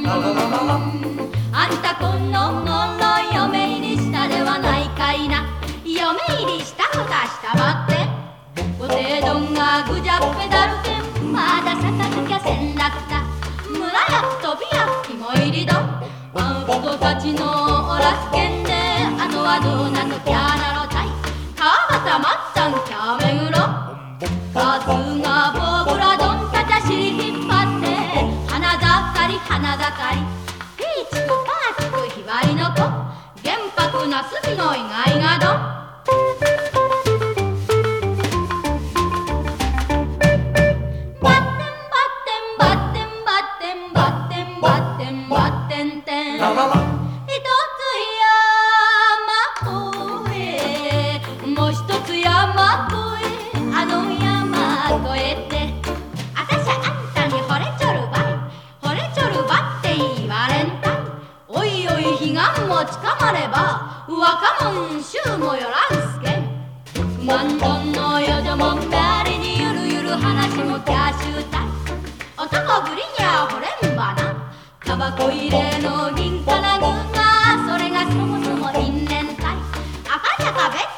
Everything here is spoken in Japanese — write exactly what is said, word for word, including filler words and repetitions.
あんたこの頃嫁入りしたではないかいな。嫁入りしたふたしたばってごてどんがぐじゃっぺだるけんまださかずきゃせんらくた。村や飛びや肝入りどあん人たちのおらすけんであとはどうなときゃなろたい。川端まっちゃんきゃめぐろさすがボブラドンたちゃ尻引っ張って花盛り花盛りピーチクパーチクひばりの子玄白なすびの意外がど持ちかまれば若者衆もよらんすけ億万トンのよじょもんべりにゆるゆる話もキャッシュたい男ぶりにゃほれんばなタバコ入れの銀金具がそれがそもそも因縁たい赤坂べっ